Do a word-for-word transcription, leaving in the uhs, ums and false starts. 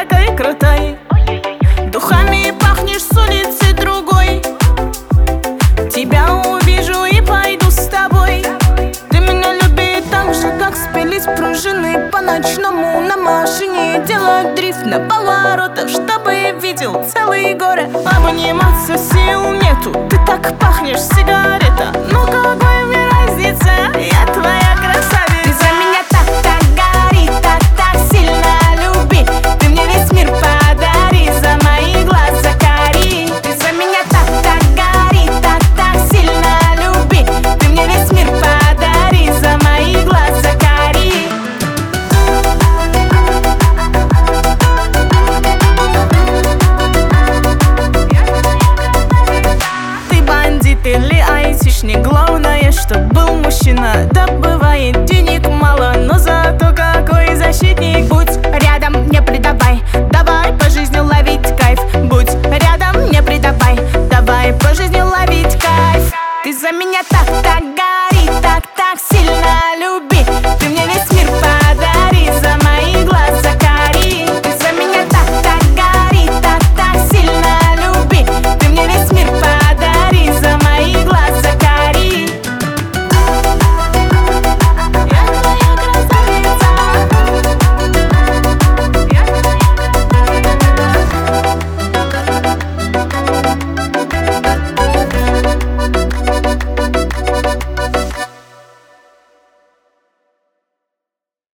такой крутой. Духами пахнешь с улицы другой. Тебя увижу и пойду с тобой. Ты меня любишь так же, как спились пружины по ночному на машине. Делать дрифт на поворотах, чтобы видел целые горы. Обниматься сил нету, ты так пахнешь, сигарета. Ну какой мне разница, я твоя красавица. Ты за меня так, так гори, так, так сильно люби. Ты мне весь мир подари, за мои глаза кори. Ты за меня так, так гори, так, так сильно люби. Ты мне весь мир подари, за мои глаза кори. Ты бандит или айтишник, главное, чтоб был мужчина. Добывает деньги